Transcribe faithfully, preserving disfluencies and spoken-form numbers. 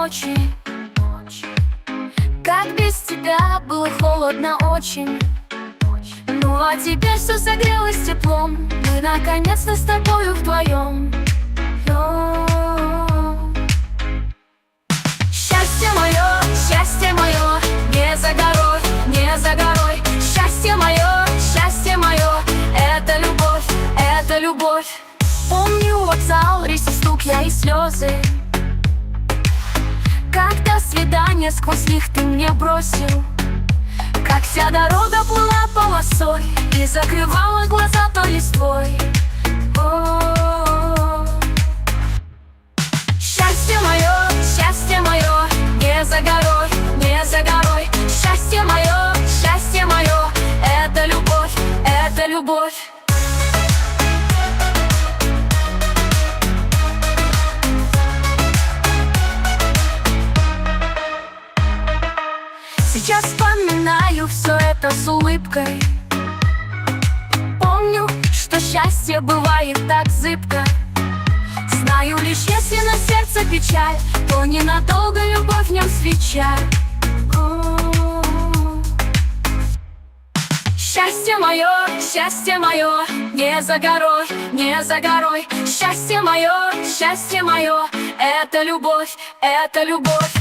ночи. Как без тебя было холодно очень. Ну а теперь все согрелось теплом. Мы наконец-то с тобою вдвоем. Счастье мое, счастье мое, не за горой, не за горой. Счастье мое, счастье мое, это любовь, это любовь. Помню вокзал, рейсы, стук, я и слезы. Когда свидание сквозь них ты мне бросил. Как вся дорога плыла полосой и закрывала глаза той листвой. О-о-о. Счастье мое, счастье мое, не за горой, не за горой. Счастье мое, счастье мое, это любовь, это любовь. Сейчас вспоминаю все это с улыбкой. Помню, что счастье бывает так зыбко. Знаю лишь, если на сердце печаль, то ненадолго любовь в нем свеча. Счастье мое, счастье мое, не за горой, не за горой. Счастье мое, счастье мое, это любовь, это любовь.